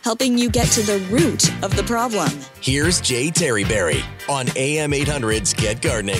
helping you get to the root of the problem. Here's Jay Terryberry on AM 800's Get Gardening.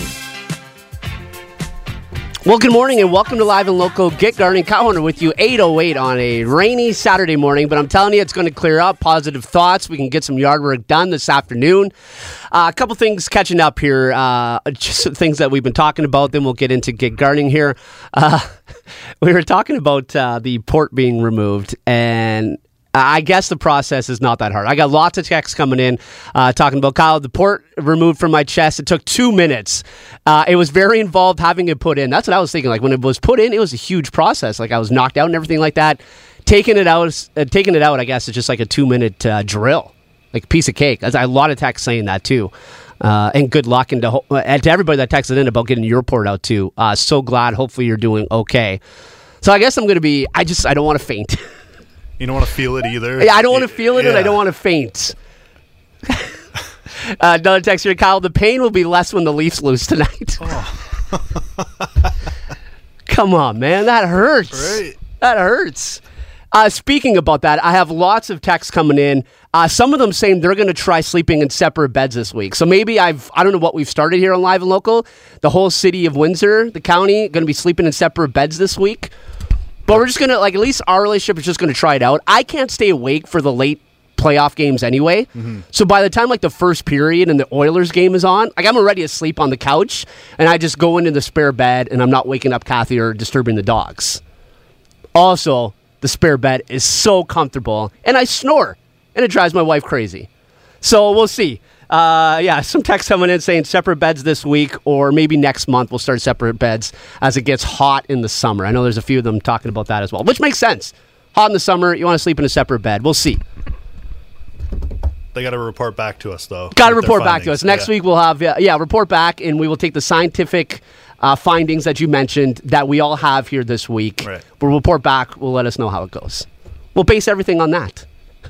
Well, good morning and welcome to Live and Local Get Gardening. Kyle Hunter with you, 8:08 on a rainy Saturday morning, but I'm telling you it's going to clear up. Positive thoughts. We can get some yard work done this afternoon. A couple things catching up here, just things that we've been talking about, then we'll get into Get Gardening here. We were talking about the port being removed, and I guess the process is not that hard. I got lots of texts coming in talking about, Kyle, the port removed from my chest. It took 2 minutes. It was very involved having it put in. That's what I was thinking. Like when it was put in, it was a huge process. Like I was knocked out and everything like that. Taking it out, I guess, is just like a 2-minute drill, like a piece of cake. A lot of texts saying that too. And good luck and to everybody that texted in about getting your port out too. So glad. Hopefully you're doing okay. So I guess I'm going to be. I don't want to faint. You don't want to feel it either? Yeah, I don't want to feel it, and I don't want to faint. Another text here, Kyle, the pain will be less when the Leafs lose tonight. Come on, man. That hurts. Right. That hurts. Speaking about that, I have lots of texts coming in. Some of them saying they're going to try sleeping in separate beds this week. So maybe I don't know what we've started here on Live and Local. The whole city of Windsor, the county, going to be sleeping in separate beds this week. But we're just going to, at least our relationship is just going to try it out. I can't stay awake for the late playoff games anyway. Mm-hmm. So by the time, the first period and the Oilers game is on, I'm already asleep on the couch, and I just go into the spare bed, and I'm not waking up Kathy or disturbing the dogs. Also, the spare bed is so comfortable, and I snore, and it drives my wife crazy. So we'll see. Some text coming in saying separate beds this week, or maybe next month we'll start separate beds as it gets hot in the summer. I know there's a few of them talking about that as well, which makes sense. Hot in the summer, you want to sleep in a separate bed. We'll see. They got to report back to us, though. Got to report back to us. Next week we'll have, report back, and we will take the scientific findings that you mentioned that we all have here this week. Right. We'll report back. We'll let us know how it goes. We'll base everything on that.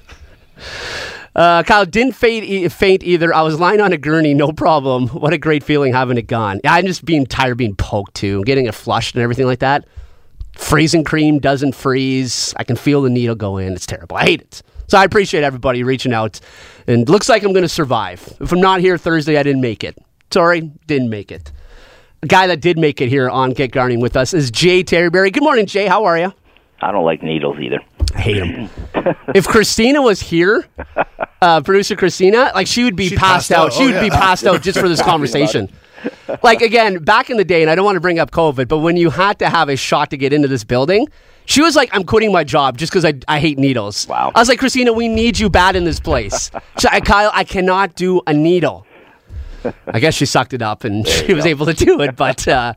Kyle, didn't faint either. I was lying on a gurney, no problem. What a great feeling having it gone. I'm just being tired being poked too, getting it flushed and everything like that. Freezing cream doesn't freeze. I can feel the needle go in. It's terrible. I hate it. So I appreciate everybody reaching out. And looks like I'm going to survive. If I'm not here Thursday, I didn't make it. Sorry, didn't make it. A guy that did make it here on Get Gardening with us is Jay Terryberry. Good morning, Jay. How are you? I don't like needles either. I hate them. If Christina was here, producer Christina, she would be passed out. She would be passed out just for this conversation. Again, back in the day, and I don't want to bring up COVID, but when you had to have a shot to get into this building, she was like, I'm quitting my job just because I hate needles. Wow. I was like, Christina, we need you bad in this place. Kyle, I cannot do a needle. I guess she sucked it up and she was able to do it. But Kyle,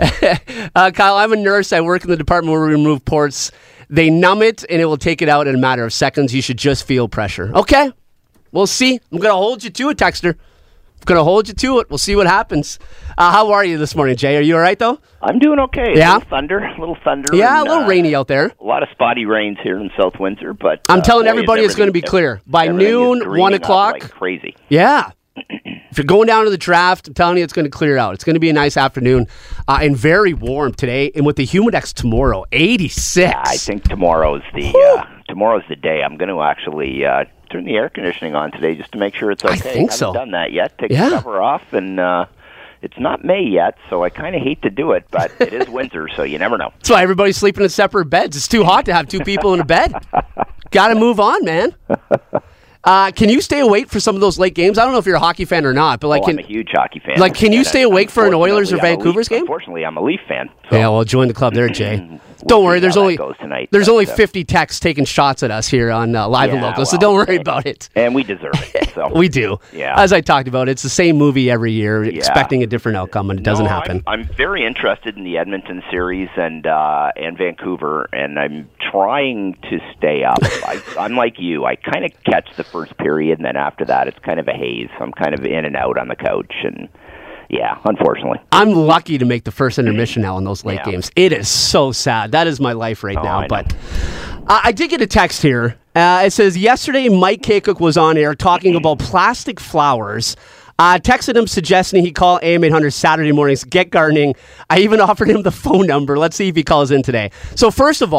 I'm a nurse. I work in the department where we remove ports. They numb it and it will take it out in a matter of seconds. You should just feel pressure. Okay, we'll see. I'm going to hold you to it, Texter. I'm going to hold you to it. We'll see what happens. How are you this morning, Jay? Are you all right, though? I'm doing okay. Yeah? A little thunder. Yeah, and, a little rainy out there. A lot of spotty rains here in South Windsor. But I'm telling everybody it's going to be clear. By noon, 1 o'clock. Like crazy. Yeah. If you're going down to the draft, I'm telling you it's going to clear out. It's going to be a nice afternoon and very warm today. And with the Humidex tomorrow, 86. Yeah, I think tomorrow's the day. I'm going to actually turn the air conditioning on today just to make sure it's okay. I think so. I haven't done that yet. Take the cover off, and it's not May yet, so I kind of hate to do it, but it is winter, so you never know. That's why everybody's sleeping in separate beds. It's too hot to have two people in a bed. Got to move on, man. Can you stay awake for some of those late games? I don't know if you're a hockey fan or not, but I'm a huge hockey fan. Can you stay awake for an Oilers or Vancouver's game? Unfortunately, I'm a Leaf fan. So. Yeah, well, join the club there, Jay. Don't worry, there's only 50 texts taking shots at us here on Live and Local, so don't worry about it. And we deserve it. So. We do. Yeah. As I talked about, it's the same movie every year, expecting a different outcome, and it doesn't happen. I'm very interested in the Edmonton series and Vancouver, and I'm trying to stay up. I'm like you. I kind of catch the first period, and then after that, it's kind of a haze. I'm kind of in and out on the couch, and yeah, unfortunately. I'm lucky to make the first intermission now in those late games. It is so sad. That is my life right now. But I did get a text here. It says, yesterday Mike Kakuk was on air talking about plastic flowers. Texted him suggesting he call AM 800 Saturday mornings, Get Gardening. I even offered him the phone number. Let's see if he calls in today. So first of all,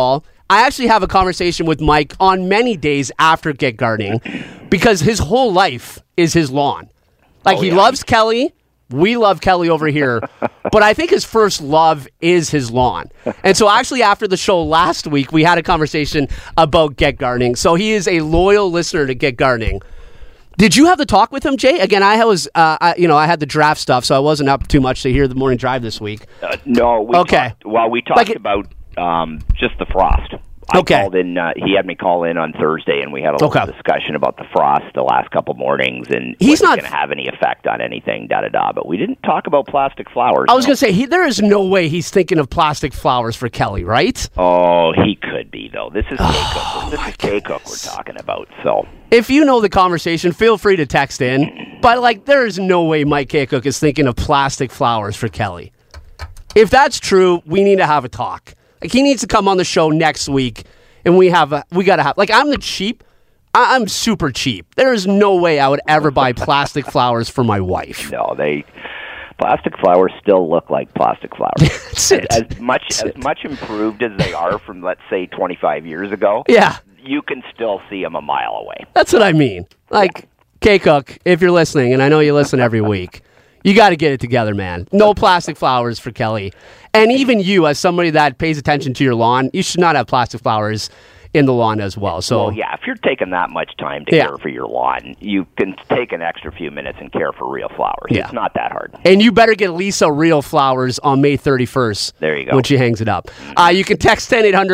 I actually have a conversation with Mike on many days after Get Gardening because his whole life is his lawn. Like, he loves Kelly. We love Kelly over here. But I think his first love is his lawn. And so actually after the show last week, we had a conversation about Get Gardening. So he is a loyal listener to Get Gardening. Did you have the talk with him, Jay? Again, I had the draft stuff, so I wasn't up too much to hear the morning drive this week. No. We talked about just the frost. I called in. He had me call in on Thursday, and we had a little discussion about the frost the last couple mornings, and he's not going to have any effect on anything. But we didn't talk about plastic flowers. I was going to say there is no way he's thinking of plastic flowers for Kelly, right? Oh, he could be though. This is K-Cook. This is K-Cook we're talking about. So if you know the conversation, feel free to text in. But there is no way Mike K-Cook is thinking of plastic flowers for Kelly. If that's true, we need to have a talk. He needs to come on the show next week, and we got to have. I'm super cheap. There is no way I would ever buy plastic flowers for my wife. No, plastic flowers still look like plastic flowers. That's it. As much improved as they are from, let's say, 25 years ago. Yeah, you can still see them a mile away. That's what I mean. K-Cook, if you're listening, and I know you listen every week. You got to get it together, man. No plastic flowers for Kelly. And even you, as somebody that pays attention to your lawn, you should not have plastic flowers in the lawn as well. So, if you're taking that much time to care for your lawn, you can take an extra few minutes and care for real flowers. Yeah. It's not that hard. And you better get Lisa real flowers on May 31st. There you go. When she hangs it up. You can text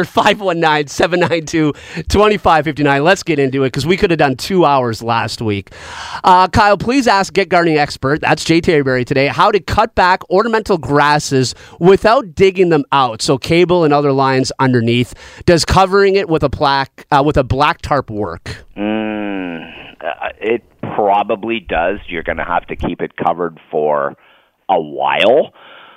1-800-519-792-2559. Let's get into it because we could have done 2 hours last week. Kyle, please ask Get Gardening expert, that's Jay Terryberry today, how to cut back ornamental grasses without digging them out. So cable and other lines underneath. Does covering it with a black tarp work? It probably does. You're going to have to keep it covered for a while.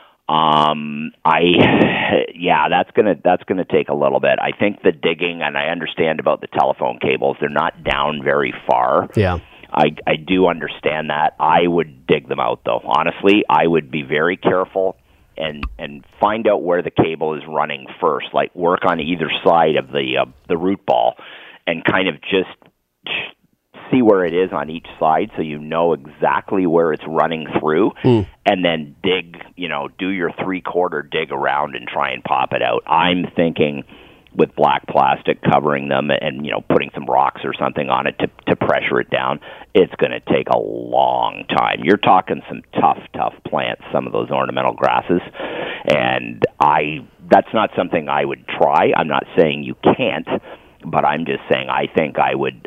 That's gonna take a little bit. I think the digging, and I understand about the telephone cables, they're not down very far. Yeah. I do understand that. I would dig them out though. Honestly, I would be very careful and find out where the cable is running first. Like work on either side of the root ball and kind of just see where it is on each side so you know exactly where it's running through, and then dig, do your 3/4 dig around and try and pop it out. I'm thinking with black plastic covering them and, putting some rocks or something on it to pressure it down, it's going to take a long time. You're talking some tough plants, some of those ornamental grasses, and that's not something I would try. I'm not saying you can't, but I'm just saying I think I would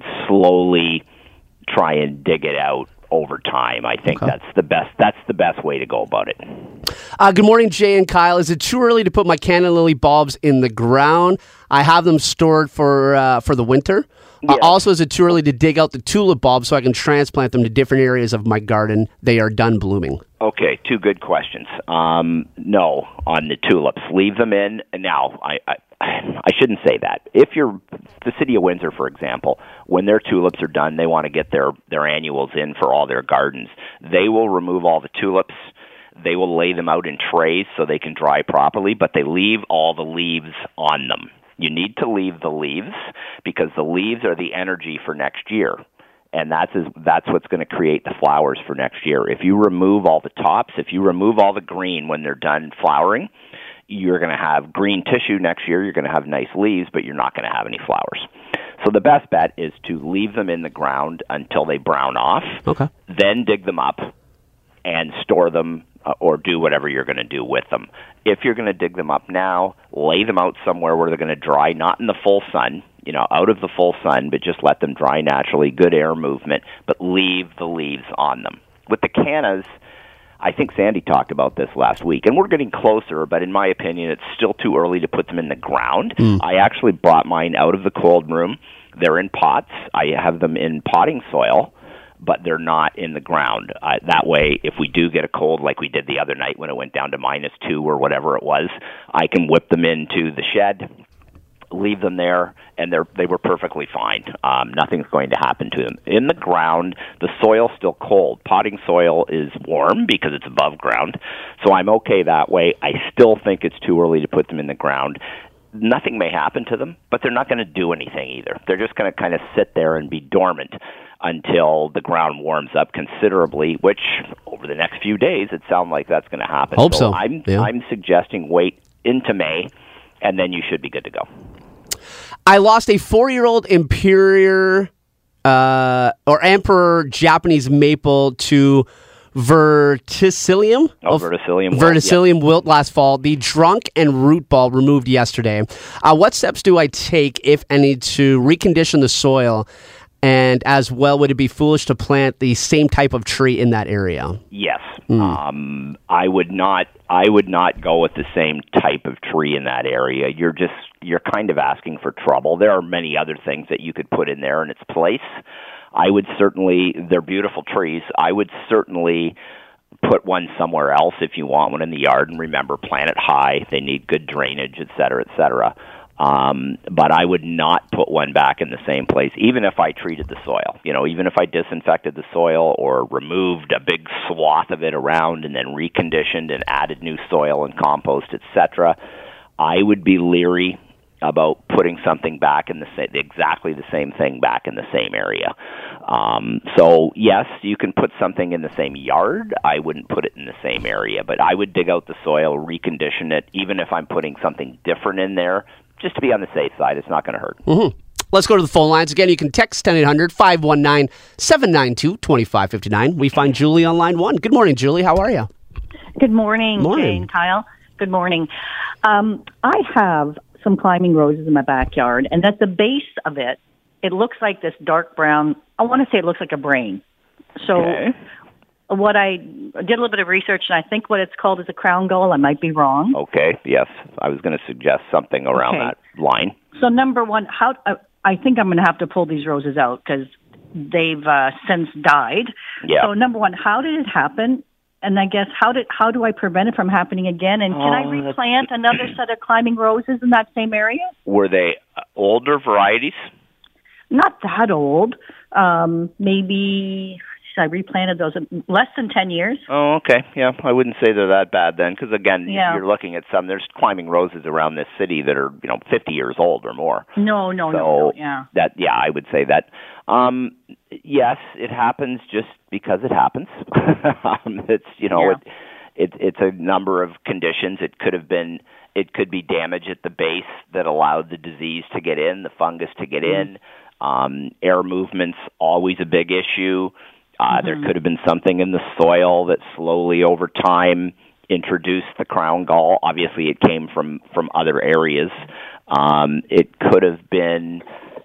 slowly try and dig it out over time. I think that's the best way to go about it. Good morning, Jay and Kyle. Is it too early to put my Canada lily bulbs in the ground? I have them stored for the winter. Yeah. Also, is it too early to dig out the tulip bulbs so I can transplant them to different areas of my garden? They are done blooming. Okay, two good questions. No, on the tulips, leave them in. Now, I shouldn't say that. If you're the city of Windsor, for example, when their tulips are done, they want to get their annuals in for all their gardens. They will remove all the tulips. They will lay them out in trays so they can dry properly, but they leave all the leaves on them. You need to leave the leaves because the leaves are the energy for next year. And that's what's going to create the flowers for next year. If you remove all the tops, if you remove all the green when they're done flowering, you're going to have green tissue next year. You're going to have nice leaves, but you're not going to have any flowers. So the best bet is to leave them in the ground until they brown off. Okay. Then dig them up and store them or do whatever you're going to do with them. If you're going to dig them up now, lay them out somewhere where they're going to dry, not in the full sun, out of the full sun, but just let them dry naturally, good air movement, but leave the leaves on them. With the cannas, I think Sandy talked about this last week, and we're getting closer, but in my opinion, it's still too early to put them in the ground. I actually brought mine out of the cold room. They're in pots. I have them in potting soil, but they're not in the ground. That way, if we do get a cold like we did the other night when it went down to -2 or whatever it was, I can whip them into the shed, leave them there, and they were perfectly fine. Nothing's going to happen to them. In the ground, the soil's still cold. Potting soil is warm because it's above ground, so I'm okay that way. I still think it's too early to put them in the ground. nothing may happen to them, but they're not going to do anything either. They're just going to kind of sit there and be dormant until the ground warms up considerably, which over the next few days, it sounds like that's going to happen. Hope so. I'm suggesting wait into May, and then you should be good to go. I lost a 4-year-old Emperor Japanese maple to verticillium. Verticillium wilt last fall. The trunk and root ball removed yesterday. What steps do I take, if any, to recondition the soil? And as well, would it be foolish to plant the same type of tree in that area? Yes. I would not go with the same type of tree in that area. You're kind of asking for trouble. There are many other things that you could put in there in its place. They're beautiful trees. I would certainly put one somewhere else if you want one in the yard. And remember, plant it high. They need good drainage, et cetera, et cetera. But I would not put one back in the same place, even if I treated the soil. Even if I disinfected the soil or removed a big swath of it around and then reconditioned and added new soil and compost, etc. I would be leery about putting something back in exactly the same thing back in the same area. So yes, you can put something in the same yard. I wouldn't put it in the same area, but I would dig out the soil, recondition it, even if I'm putting something different in there, just to be on the safe side. It's not going to hurt. Mm-hmm. Let's go to the phone lines. Again, you can text 1-800-519-792-2559. We find Julie on line 1. Good morning, Julie. How are you? Good morning, Jane, Kyle. Good morning. I have some climbing roses in my backyard, and at the base of it, it looks like this dark brown, I want to say it looks like a brain. So what I did a little bit of research, and I think what it's called is a crown gall. I might be wrong. Okay, yes. I was going to suggest something around that line. So number one, I think I'm going to have to pull these roses out because they've since died. Yeah. So number one, how did it happen? And I guess how do I prevent it from happening again? And can I replant another set of climbing roses in that same area? Were they older varieties? Not that old. Maybe I replanted those less than 10 years. Oh, okay. Yeah, I wouldn't say they're that bad then, because again, you're looking at there's climbing roses around this city that are 50 years old or more. No. Yeah. I would say that. Yes, it happens just because it happens. It's a number of conditions. It could be damage at the base that allowed the disease to get in, the fungus to get in. Air movement's always a big issue. There could have been something in the soil that slowly over time introduced the crown gall. Obviously, it came from other areas. It could have been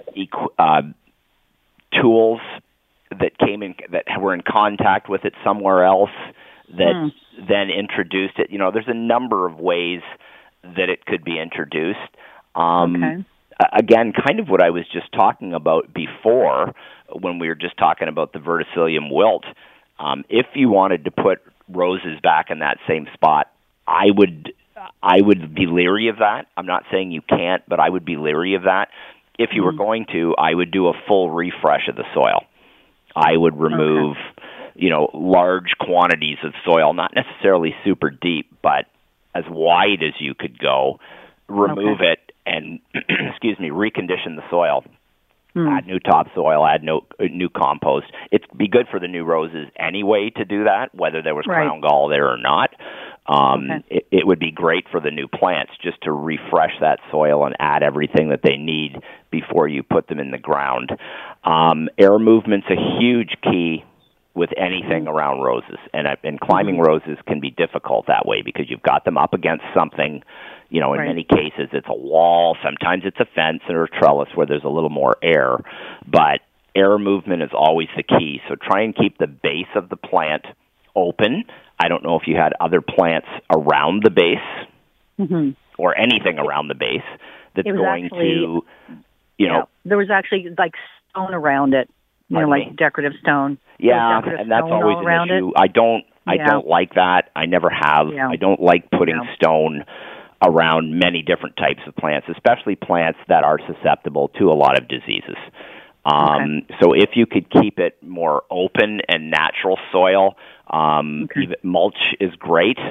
tools that were in contact with it somewhere else that then introduced it. There's a number of ways that it could be introduced. Again, kind of what I was just talking about before when we were just talking about the verticillium wilt. If you wanted to put roses back in that same spot, I would be leery of that. I'm not saying you can't, but I would be leery of that. If you were going to, I would do a full refresh of the soil. I would remove, large quantities of soil, not necessarily super deep, but as wide as you could go, remove it and, recondition the soil. Add new topsoil, add new compost. It'd be good for the new roses anyway to do that, whether there was crown gall there or not. It would be great for the new plants just to refresh that soil and add everything that they need before you put them in the ground. Air movement's a huge key with anything around roses, and climbing roses can be difficult that way because you've got them up against something. In many cases it's a wall, sometimes it's a fence or a trellis where there's a little more air, but air movement is always the key. So try and keep the base of the plant open. I don't know if you had other plants around the base or anything around the base that's going to, there was actually like stone around it, like decorative stone. Yeah, and that's always an issue. I don't like that. I never have. I don't like putting stone around many different types of plants, especially plants that are susceptible to a lot of diseases. So if you could keep it more open and natural soil, even mulch is great.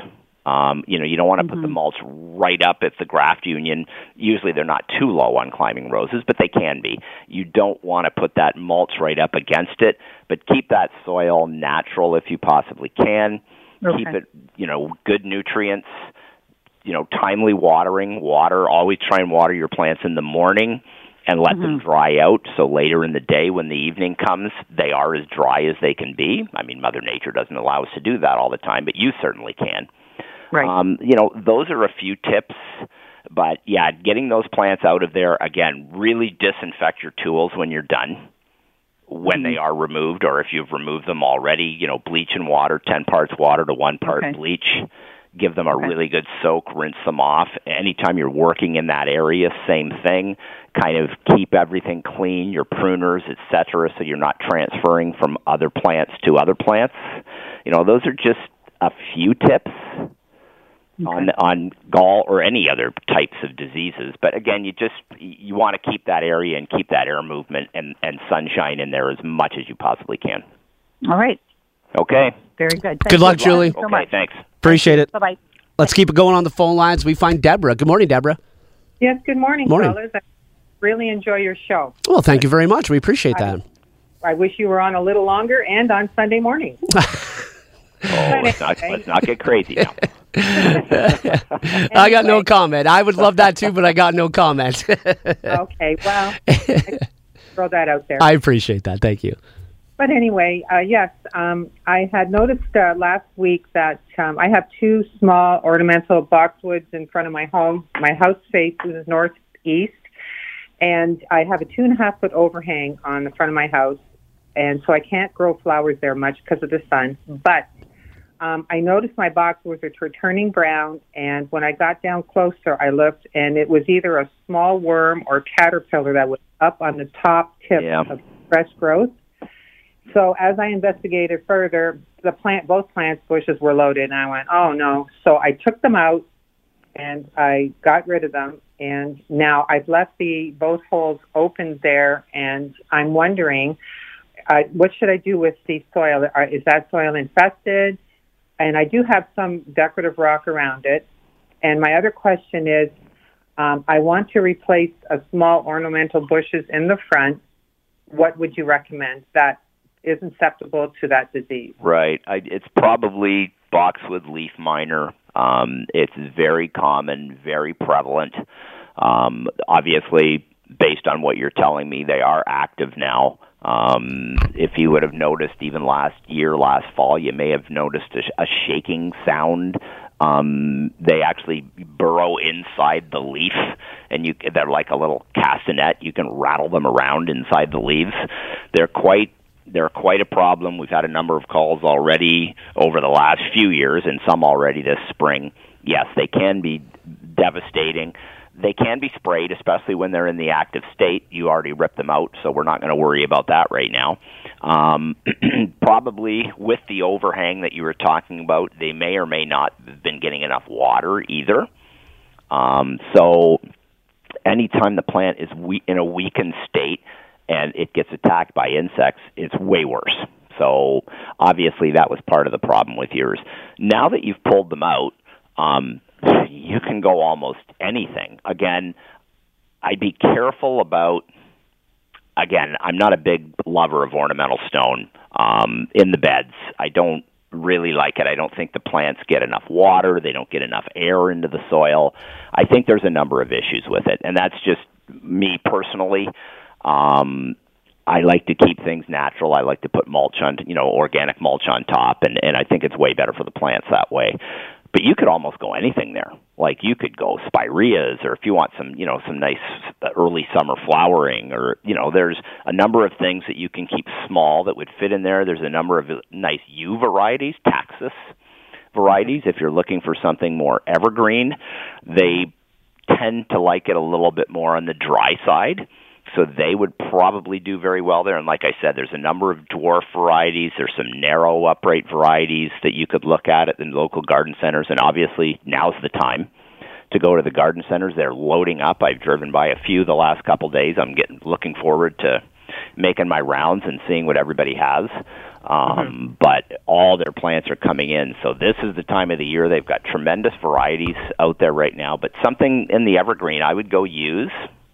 You don't want to put the mulch right up at the graft union. Usually they're not too low on climbing roses, but they can be. You don't want to put that mulch right up against it, but keep that soil natural if you possibly can. Okay. Keep it, good nutrients, timely watering. Always try and water your plants in the morning and let them dry out, so later in the day when the evening comes, they are as dry as they can be. I mean, Mother Nature doesn't allow us to do that all the time, but you certainly can. Right. Those are a few tips, but yeah, getting those plants out of there, again, really disinfect your tools when you're done, when they are removed, or if you've removed them already, bleach and water, 10 parts water to 1 part bleach. Give them a really good soak, rinse them off. Anytime you're working in that area, same thing. Kind of keep everything clean, your pruners, etc., so you're not transferring from other plants to other plants. Those are just a few tips on gall or any other types of diseases. But again, you want to keep that area and keep that air movement and sunshine in there as much as you possibly can. All right. Okay. Very good. Good luck, Julie. Okay, thanks. Appreciate it. Bye-bye. Let's keep it going on the phone lines. We find Deborah. Good morning, Deborah. Yes, good morning, Morning. fellas. I really enjoy your show. Well, thank you very much. We appreciate that. I wish you were on a little longer and on Sunday morning. Let's not get crazy now. I got no comment. I would love that too, but I got no comment. Okay, well, throw that out there. I appreciate that. Thank you. But anyway, yes, I had noticed last week that I have 2 small ornamental boxwoods in front of my home. My house faces northeast, and I have a 2.5-foot overhang on the front of my house, and so I can't grow flowers there much because of the sun. But I noticed my boxwoods are turning brown, and when I got down closer, I looked, and it was either a small worm or caterpillar that was up on the top tip of fresh growth. So as I investigated further, both plants bushes were loaded, and I went, oh no. So I took them out and I got rid of them, and now I've left both holes open there, and I'm wondering, what should I do with the soil? Is that soil infested? And I do have some decorative rock around it. And my other question is, I want to replace a small ornamental bushes in the front. What would you recommend that is susceptible to that disease? Right. It's probably boxwood leaf miner. It's very common, very prevalent. Obviously, based on what you're telling me, they are active now. If you would have noticed even last fall, you may have noticed a shaking sound. They actually burrow inside the leaf, and they're like a little castanet. You can rattle them around inside the leaves. They're quite a problem. We've had a number of calls already over the last few years, and some already this spring. Yes, they can be devastating. They can be sprayed, especially when they're in the active state. You already ripped them out, so we're not going to worry about that right now. Probably with the overhang that you were talking about, they may or may not have been getting enough water either. So anytime the plant is in a weakened state and it gets attacked by insects, it's way worse. So obviously that was part of the problem with yours. Now that you've pulled them out, you can go almost anything. Again, I'd be careful about, I'm not a big lover of ornamental stone in the beds. I don't really like it. I don't think the plants get enough water. They don't get enough air into the soil. I think there's a number of issues with it, and that's just me personally. I like to keep things natural. I like to put mulch on, organic mulch on top, and I think it's way better for the plants that way. But you could almost go anything there. Like you could go spireas, or if you want some nice early summer flowering, or, there's a number of things that you can keep small that would fit in there. There's a number of nice yew varieties, taxus varieties. If you're looking for something more evergreen, they tend to like it a little bit more on the dry side. So they would probably do very well there. And like I said, there's a number of dwarf varieties. There's some narrow upright varieties that you could look at the local garden centers. And obviously, now's the time to go to the garden centers. They're loading up. I've driven by a few the last couple days. I'm looking forward to making my rounds and seeing what everybody has. But all their plants are coming in. So this is the time of the year. They've got tremendous varieties out there right now. But something in the evergreen I would go use,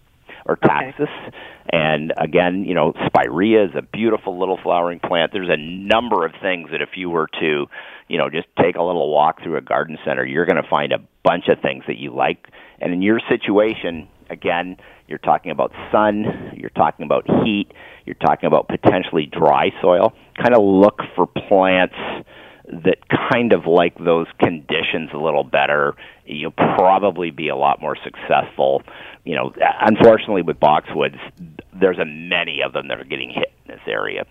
or taxus. And again, spirea is a beautiful little flowering plant. There's a number of things that if you were to, just take a little walk through a garden center, you're going to find a bunch of things that you like. And in your situation, again, you're talking about sun, you're talking about heat, you're talking about potentially dry soil. Kind of look for plants that kind of like those conditions a little better. You'll probably be a lot more successful. Unfortunately with boxwoods, there's many of them that are getting hit in this area.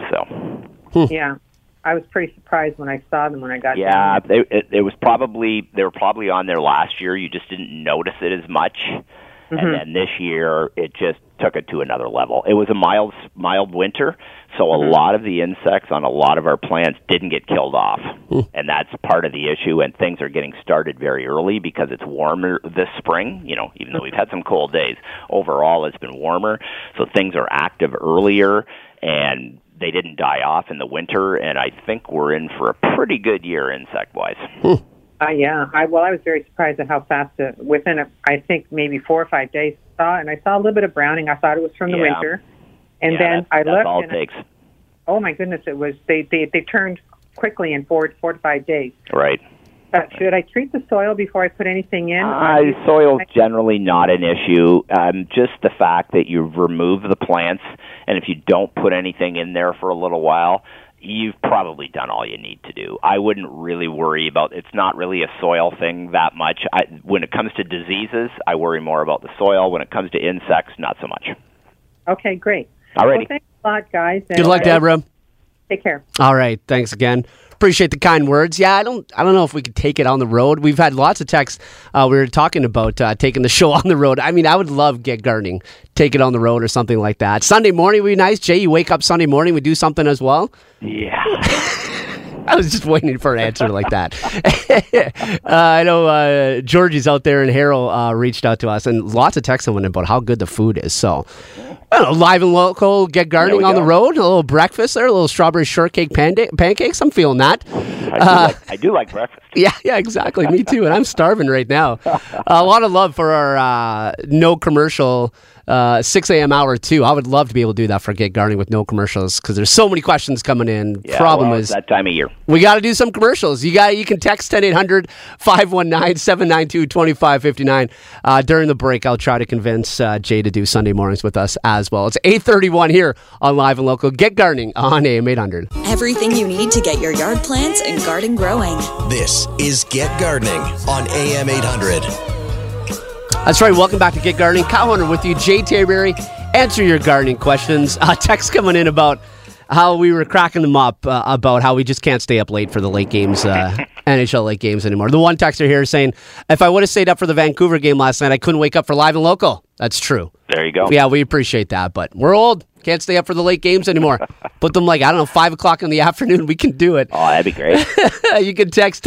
So yeah, I was pretty surprised when I saw them when I got down. Yeah, they were probably on there last year. You just didn't notice it as much. And then this year, it just took it to another level. It was a mild winter, so a lot of the insects on a lot of our plants didn't get killed off. And that's part of the issue, and things are getting started very early because it's warmer this spring, even though we've had some cold days. Overall, it's been warmer, so things are active earlier, and they didn't die off in the winter, and I think we're in for a pretty good year insect-wise. Yeah. I was very surprised at how fast within, I think, maybe 4 or 5 days, and I saw a little bit of browning. I thought it was from the winter. And then I looked. That's all it takes. Oh, my goodness. It was, they turned quickly in 4 to 5 days. Right. Should I treat the soil before I put anything in? Soil's generally not an issue. Just the fact that you've removed the plants, and if you don't put anything in there for a little while, you've probably done all you need to do. I wouldn't really worry about, it's not really a soil thing that much. When it comes to diseases, I worry more about the soil. When it comes to insects, not so much. Okay, great. All righty. Well, thanks a lot, guys. Good luck, Deborah. Take care. All right. Thanks again. Appreciate the kind words. Yeah, I don't know if we could take it on the road. We've had lots of texts. We were talking about taking the show on the road. I mean, I would love Get Gardening, take it on the road or something like that. Sunday morning would be nice. Jay, you wake up Sunday morning, we do something as well? Yeah. I was just waiting for an answer like that. I know Georgie's out there and Harold reached out to us, and lots of texts went about how good the food is. So, I don't know, live and local, Get Gardening on the road, a little breakfast there, a little strawberry shortcake pancakes. I'm feeling that. I do like breakfast. Yeah, exactly. Me too. And I'm starving right now. A lot of love for our no commercial 6 a.m. hour too. I would love to be able to do that for Get Gardening with no commercials because there's so many questions coming in. Yeah, Problem is that time of year. We got to do some commercials. You can text 1-800-519-792-2559. During the break, I'll try to convince Jay to do Sunday mornings with us as well. It's 8:31 here on Live and Local. Get Gardening on AM 800. Everything you need to get your yard plants and garden growing. This is Get Gardening on AM 800. That's right. Welcome back to Get Gardening. Kyle Hunter with you. Jay Terryberry. Answer your gardening questions. Text coming in about how we were cracking them up about how we just can't stay up late for the late games, NHL late games anymore. The one texter here is saying, if I would have stayed up for the Vancouver game last night, I couldn't wake up for Live and Local. That's true. There you go. Yeah, we appreciate that, but we're old. Can't stay up for the late games anymore. Put them 5 o'clock in the afternoon. We can do it. Oh, that'd be great. You can text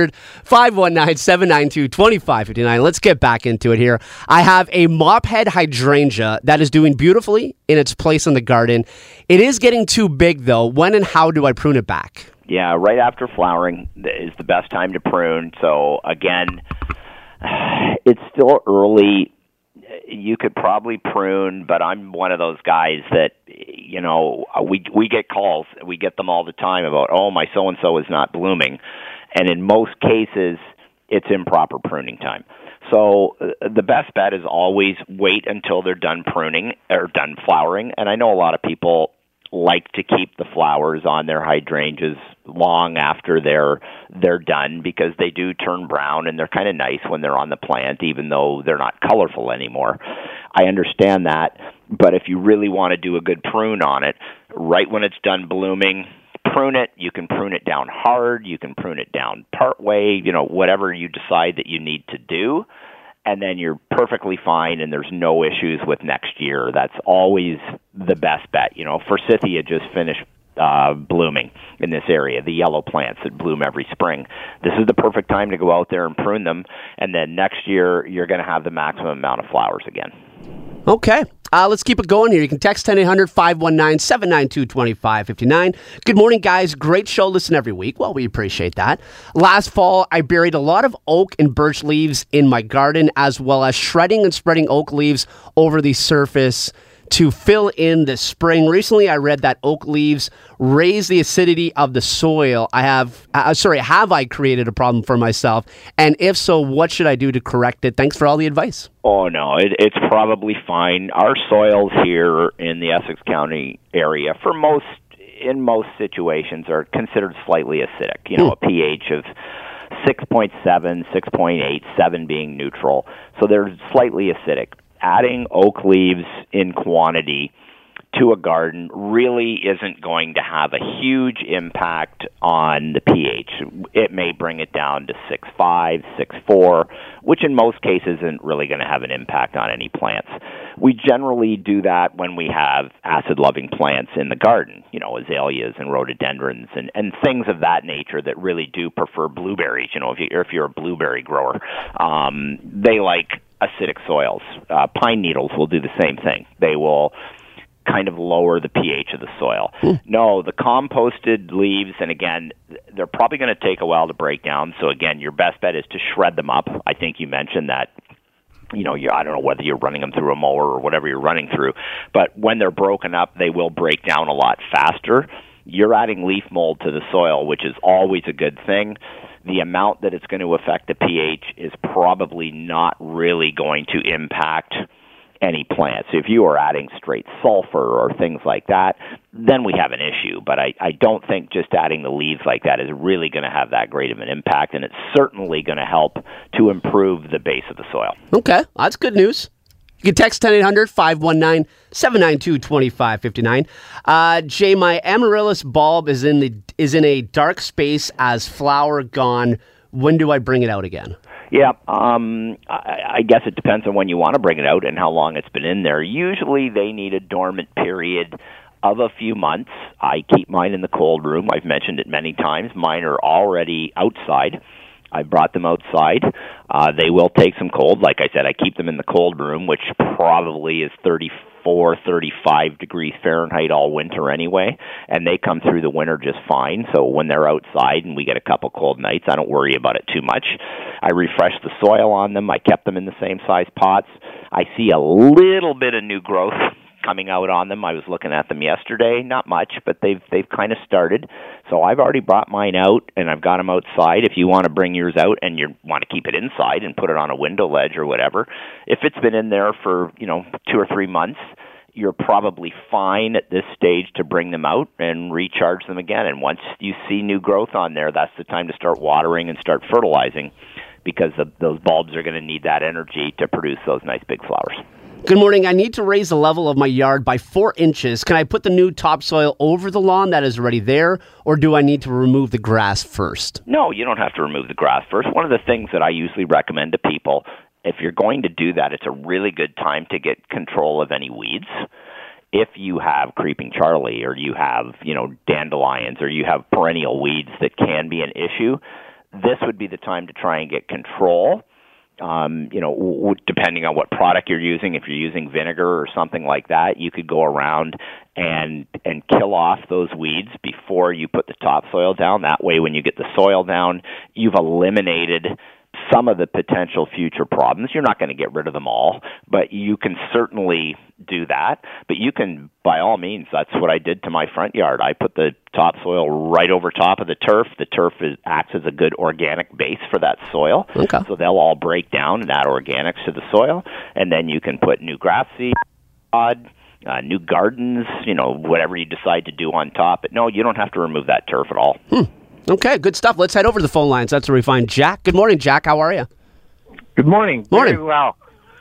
1-800-519-792-2559. Let's get back into it here. I have a mophead hydrangea that is doing beautifully in its place in the garden. It is getting too big, though. When and how do I prune it back? Yeah, right after flowering is the best time to prune. So, again, it's still early. You could probably prune, but I'm one of those guys that, we get calls. We get them all the time about, my so-and-so is not blooming. And in most cases, it's improper pruning time. So the best bet is always wait until they're done pruning or done flowering. And I know a lot of people like to keep the flowers on their hydrangeas long after they're done because they do turn brown and they're kind of nice when they're on the plant, even though they're not colorful anymore. I understand that, but if you really want to do a good prune on it, right when it's done blooming, prune it. You can prune it down hard. You can prune it down part way, whatever you decide that you need to do. And then you're perfectly fine, and there's no issues with next year. That's always the best bet. Forsythia just finished blooming in this area, the yellow plants that bloom every spring. This is the perfect time to go out there and prune them, and then next year you're going to have the maximum amount of flowers again. Okay. Let's keep it going here. You can text 1-800-519-792-2559. Good morning, guys. Great show. Listen every week. Well, we appreciate that. Last fall, I buried a lot of oak and birch leaves in my garden, as well as shredding and spreading oak leaves over the surface to fill in the spring. Recently, I read that oak leaves raise the acidity of the soil. Have I created a problem for myself? And if so, what should I do to correct it? Thanks for all the advice. Oh, no, it's probably fine. Our soils here in the Essex County area, in most situations, are considered slightly acidic. A pH of 6.7, 6.8, 7 being neutral. So they're slightly acidic. Adding oak leaves in quantity to a garden really isn't going to have a huge impact on the pH. It may bring it down to 6.5, 6.4, which in most cases isn't really going to have an impact on any plants. We generally do that when we have acid-loving plants in the garden, azaleas and rhododendrons and things of that nature that really do prefer blueberries. If you're a blueberry grower, they like acidic soils. Pine needles will do the same thing. They will kind of lower the pH of the soil. No, the composted leaves, and again, they're probably going to take a while to break down. So again, your best bet is to shred them up. I think you mentioned that. I don't know whether you're running them through a mower or whatever you're running through, but when they're broken up, they will break down a lot faster. You're adding leaf mold to the soil, which is always a good thing. The amount that it's going to affect the pH is probably not really going to impact any plant. So if you are adding straight sulfur or things like that, then we have an issue. But I don't think just adding the leaves like that is really going to have that great of an impact, and it's certainly going to help to improve the base of the soil. Okay, that's good news. You can text 1-800-519-792-2559. Jay, my amaryllis bulb is in a dark space as flower gone. When do I bring it out again? Yeah, I guess it depends on when you want to bring it out and how long it's been in there. Usually they need a dormant period of a few months. I keep mine in the cold room. I've mentioned it many times. Mine are already outside. I brought them outside. They will take some cold. Like I said, I keep them in the cold room, which probably is 34, 35 degrees Fahrenheit all winter anyway, and they come through the winter just fine. So when they're outside and we get a couple cold nights, I don't worry about it too much. I refresh the soil on them. I kept them in the same size pots. I see a little bit of new growth coming out on them. I was looking at them yesterday, not much, but they've kind of started. So I've already brought mine out and I've got them outside. If you want to bring yours out and you want to keep it inside and put it on a window ledge or whatever, if it's been in there for 2 or 3 months, you're probably fine at this stage to bring them out and recharge them again. And once you see new growth on there, that's the time to start watering and start fertilizing, because those bulbs are going to need that energy to produce those nice big flowers. Good morning. I need to raise the level of my yard by 4 inches. Can I put the new topsoil over the lawn that is already there, or do I need to remove the grass first? No, you don't have to remove the grass first. One of the things that I usually recommend to people, if you're going to do that, it's a really good time to get control of any weeds. If you have creeping Charlie or you have, dandelions or you have perennial weeds that can be an issue, this would be the time to try and get control. Depending on what product you're using, if you're using vinegar or something like that, you could go around and kill off those weeds before you put the topsoil down. That way, when you get the soil down, you've eliminated some of the potential future problems. You're not going to get rid of them all, but you can certainly do that. But you can, by all means, that's what I did to my front yard. I put the topsoil right over top of the turf. The turf acts as a good organic base for that soil. Okay. So they'll all break down and add organics to the soil. And then you can put new grass seed, new gardens, whatever you decide to do on top. But no, you don't have to remove that turf at all. Okay, good stuff. Let's head over to the phone lines. That's where we find Jack. Good morning, Jack. How are you? Good morning. Morning. Very well.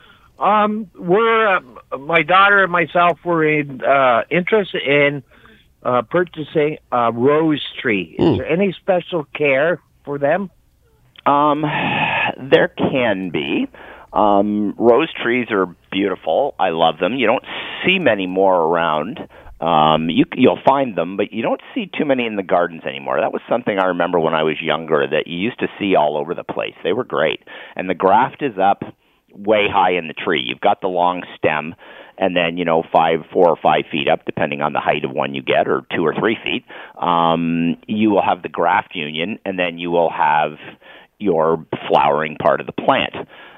We're my daughter and myself were interested in purchasing a rose tree. Is there any special care for them? There can be. Rose trees are beautiful. I love them. You don't see many more around. You'll find them, but you don't see too many in the gardens anymore. That was something I remember when I was younger that you used to see all over the place. They were great. And the graft is up. way high in the tree. You've got the long stem, and then, 4 or 5 feet up, depending on the height of one you get, or 2 or 3 feet, you will have the graft union, and then you will have your flowering part of the plant.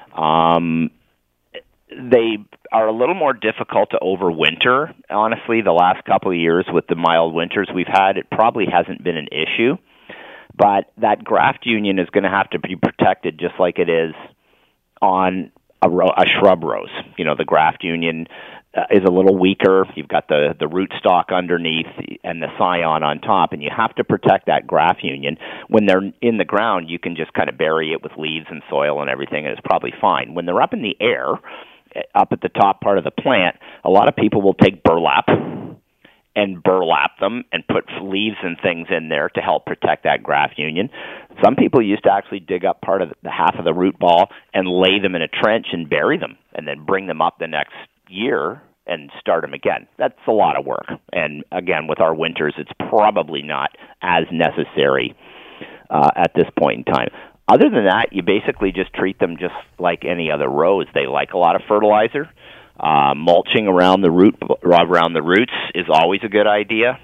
They are a little more difficult to overwinter. Honestly, the last couple of years with the mild winters we've had, it probably hasn't been an issue. But that graft union is going to have to be protected just like it is on a shrub rose. The graft union is a little weaker. You've got the rootstock underneath and the scion on top, and you have to protect that graft union. When they're in the ground, you can just kind of bury it with leaves and soil and everything, and it's probably fine. When they're up in the air, up at the top part of the plant, a lot of people will take burlap and burlap them and put leaves and things in there to help protect that graft union. Some people used to actually dig up part of the half of the root ball and lay them in a trench and bury them, and then bring them up the next year and start them again. That's a lot of work. And again, with our winters, it's probably not as necessary at this point in time. Other than that, you basically just treat them just like any other rose. They like a lot of fertilizer. Mulching around the roots is always a good idea.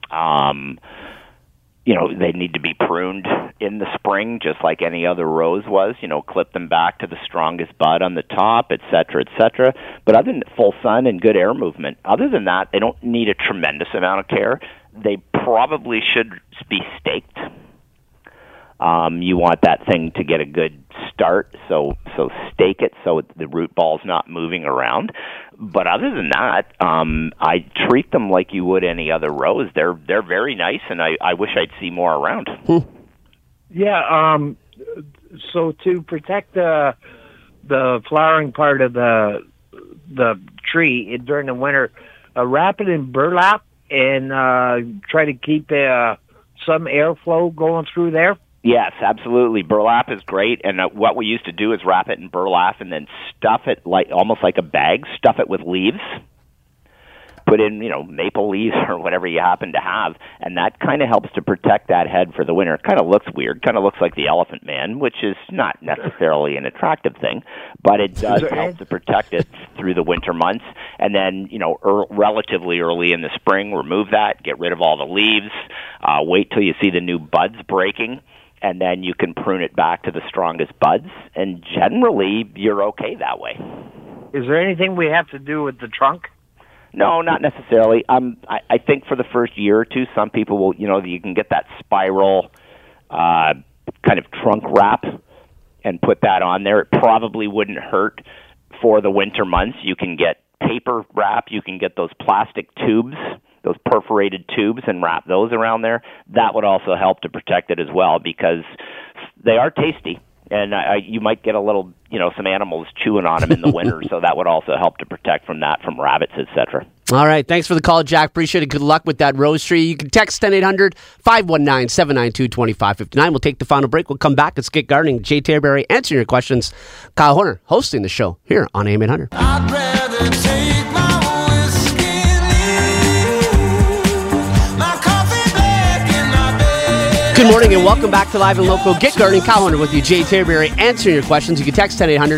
They need to be pruned in the spring, just like any other rose was. Clip them back to the strongest bud on the top, et cetera, et cetera. But other than full sun and good air movement, other than that, they don't need a tremendous amount of care. They probably should be staked. You want that thing to get a good start, so stake it so the root ball's not moving around. But other than that, I treat them like you would any other rose. They're very nice, and I wish I'd see more around. Yeah. So to protect the flowering part of the tree during the winter, wrap it in burlap and try to keep some airflow going through there. Yes, absolutely. Burlap is great, and what we used to do is wrap it in burlap and then stuff it almost like a bag, stuff it with leaves, put in, maple leaves or whatever you happen to have, and that kind of helps to protect that head for the winter. It kind of looks weird, kind of looks like the Elephant Man, which is not necessarily an attractive thing, but it does help to protect it through the winter months. And then, relatively early in the spring, remove that, get rid of all the leaves, wait till you see the new buds breaking, and then you can prune it back to the strongest buds, and generally you're okay that way. Is there anything we have to do with the trunk? No, not necessarily. I think for the first year or two, some people will, you can get that spiral kind of trunk wrap and put that on there. It probably wouldn't hurt for the winter months. You can get paper wrap. You can get those plastic tubes, those perforated tubes, and wrap those around there. That would also help to protect it as well, because they are tasty. And you might get a little, some animals chewing on them in the winter, so that would also help to protect from that, from rabbits, etc. All right. Thanks for the call, Jack. Appreciate it. Good luck with that rose tree. You can text 1-800-519-792-2559. We'll take the final break. We'll come back. It's Get Gardening. Jay Terryberry answering your questions. Kyle Horner hosting the show here on AM 800. I'd rather take my Good morning and welcome back to Live and Local. Get Gardening. Kyle Horner with you. Jay Terryberry answering your questions. You can text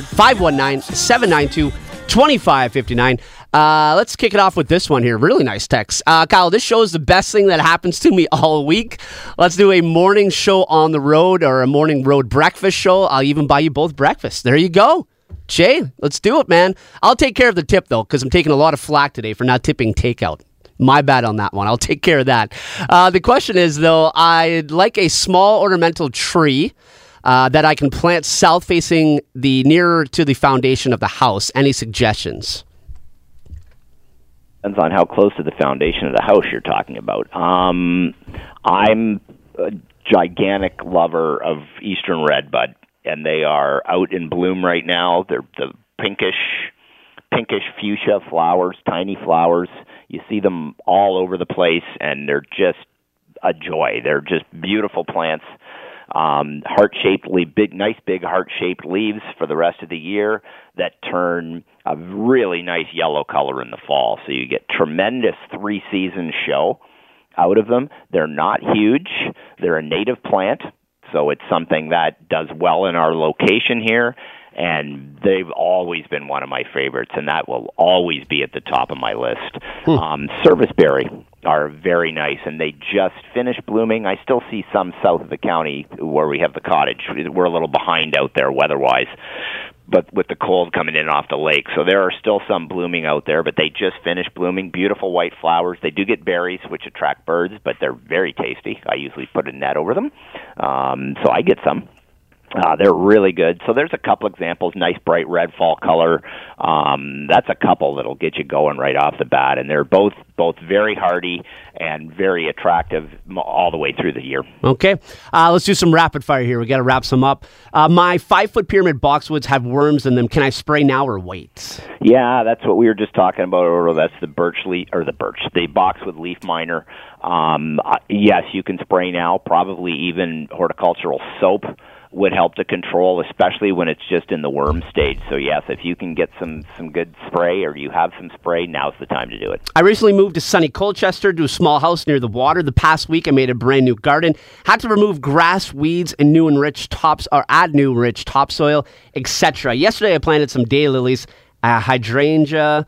1-800-519-792-2559. Let's kick it off with this one here. Really nice text. Kyle, this show is the best thing that happens to me all week. Let's do a morning show on the road or a morning road breakfast show. I'll even buy you both breakfast. There you go. Jay, let's do it, man. I'll take care of the tip, though, because I'm taking a lot of flack today for not tipping takeout. My bad on that one. I'll take care of that. The question is, though, I'd like a small ornamental tree that I can plant south-facing nearer to the foundation of the house. Any suggestions? Depends on how close to the foundation of the house you're talking about. I'm a gigantic lover of Eastern Redbud, and they are out in bloom right now. They're the pinkish fuchsia flowers, tiny flowers. You see them all over the place, and they're just a joy. They're just beautiful plants. Heart-shaped, nice big heart-shaped leaves for the rest of the year that turn a really nice yellow color in the fall. So you get tremendous three-season show out of them. They're not huge. They're a native plant, so it's something that does well in our location here. and they've always been one of my favorites, and that will always be at the top of my list. Serviceberry are very nice, and they just finished blooming. I still see some south of the county where we have the cottage. We're a little behind out there weather-wise, but with the cold coming in off the lake. So there are still some blooming out there, but they just finished blooming. Beautiful white flowers. They do get berries, which attract birds, but they're very tasty. I usually put a net over them, so I get some. They're really good. So there's a couple examples. Nice bright red fall color. That's a couple that'll get you going right off the bat, and they're both very hardy and very attractive all the way through the year. Okay, let's do some rapid fire here. We got to wrap some up. My 5-foot pyramid boxwoods have worms in them. Can I spray now or wait? Yeah, that's what we were just talking about earlier. That's the the boxwood leaf miner. Yes, you can spray now. Probably even horticultural soap would help to control, especially when it's just in the worm stage. So yes, if you can get some good spray, or you have some spray, now's the time to do it. I recently moved to sunny Colchester to a small house near the water. The past week I made a brand new garden. Had to remove grass, weeds, and add new rich topsoil, etc. Yesterday I planted some daylilies, hydrangea,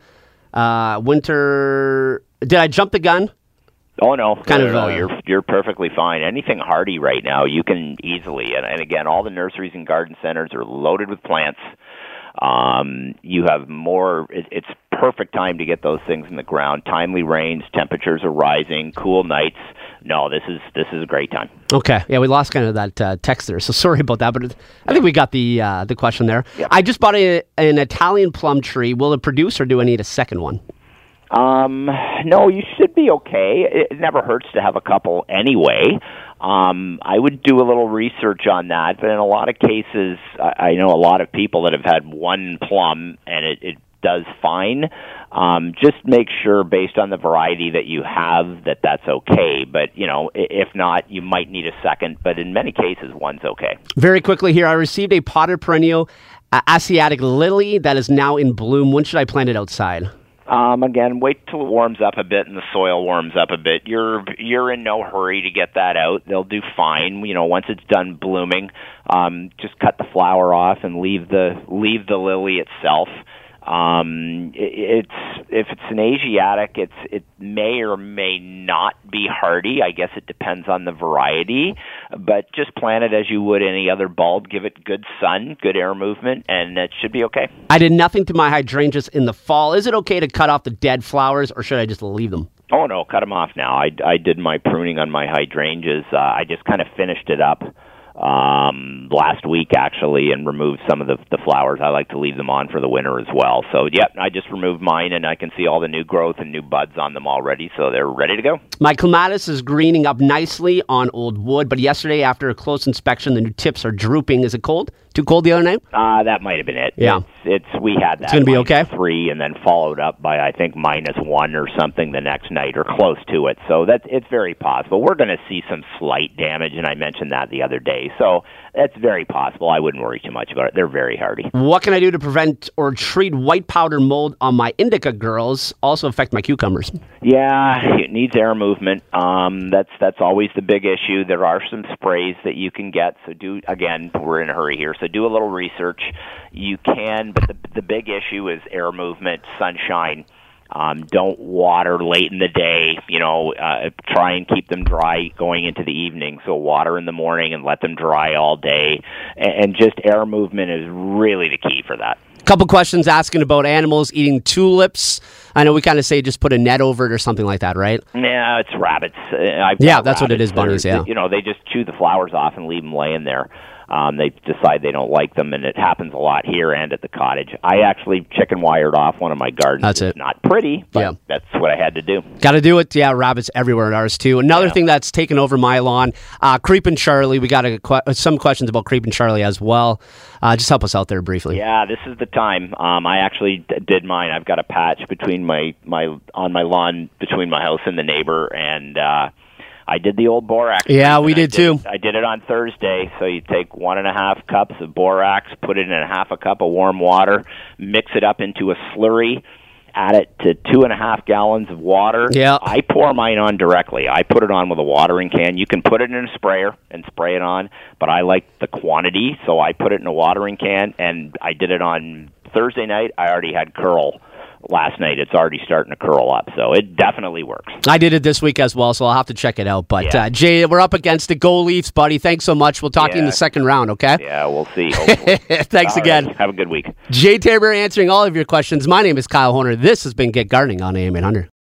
winter. Did I jump the gun? Oh no, you're perfectly fine. Anything hardy right now, you can easily. And again, all the nurseries and garden centers are loaded with plants. You have more. It's perfect time to get those things in the ground. Timely rains, temperatures are rising, cool nights. No, this is a great time. Okay, yeah, we lost kind of that text there, so sorry about that. But I think we got the question there. Yep. I just bought an Italian plum tree. Will it produce, or do I need a second one? No, you should be okay. It never hurts to have a couple anyway. I would do a little research on that, but in a lot of cases, I know a lot of people that have had one plum and it does fine. Just make sure, based on the variety that you have, that that's okay. But, if not, you might need a second, but in many cases, one's okay. Very quickly here, I received a potted perennial Asiatic lily that is now in bloom. When should I plant it outside? Again, wait till it warms up a bit and the soil warms up a bit. You're in no hurry to get that out. They'll do fine. Once it's done blooming, just cut the flower off and leave the lily itself. If it's an Asiatic, it may or may not be hardy. I guess it depends on the variety, but just plant it as you would any other bulb. Give it good sun, good air movement, and it should be okay. I did nothing to my hydrangeas in the fall. Is it okay to cut off the dead flowers, or should I just leave them? Oh no, cut them off now. I did my pruning on my hydrangeas. I just kind of finished it up last week, actually, and removed some of the flowers. I like to leave them on for the winter as well. So, I just removed mine, and I can see all the new growth and new buds on them already, so they're ready to go. My clematis is greening up nicely on old wood, but yesterday, after a close inspection, the new tips are drooping. Is it cold? Too cold the other night? That might have been it. Yeah. We had that. It's going to be okay? -3, and then followed up by, I think, -1 or something the next night, or close to it. So it's very possible. We're going to see some slight damage, and I mentioned that the other day. So that's very possible. I wouldn't worry too much about it. They're very hardy. What can I do to prevent or treat white powder mold on my indica girls? Also affect my cucumbers. Yeah, it needs air movement. That's always the big issue. There are some sprays that you can get. So we're in a hurry here. So do a little research. You can, but the big issue is air movement, sunshine. Don't water late in the day. Try and keep them dry going into the evening. So water in the morning and let them dry all day. And just air movement is really the key for that. Couple questions asking about animals eating tulips. I know we kind of say just put a net over it or something like that, right? Yeah, it's rabbits. That's what it is, bunnies, yeah. They just chew the flowers off and leave them laying there. They decide they don't like them, and it happens a lot here and at the cottage. I actually chicken wired off one of my gardens. That's it. It's not pretty, but that's what I had to do. Got to do it. Yeah, rabbits everywhere at ours, too. Another thing that's taken over my lawn, Creepin' Charlie. We got some questions about Creepin' Charlie as well. Just help us out there briefly. Yeah, this is the time. I actually did mine. I've got a patch between on my lawn between my house and the neighbor, and I did the old borax. Yeah, we did too. I did it on Thursday. So you take 1.5 cups of borax, put it in 1/2 cup of warm water, mix it up into a slurry, add it to 2.5 gallons of water. Yeah. I pour mine on directly. I put it on with a watering can. You can put it in a sprayer and spray it on, but I like the quantity, so I put it in a watering can, and I did it on Thursday night. I already had curl. Last night, it's already starting to curl up, so it definitely works. I did it this week as well, so I'll have to check it out. But, Jay, we're up against it. Go Leafs, buddy. Thanks so much. We'll talk to you in the second round, okay? Yeah, we'll see. Thanks again. Right. Have a good week. Jay Terryberry answering all of your questions. My name is Kyle Horner. This has been Get Gardening on AM 800.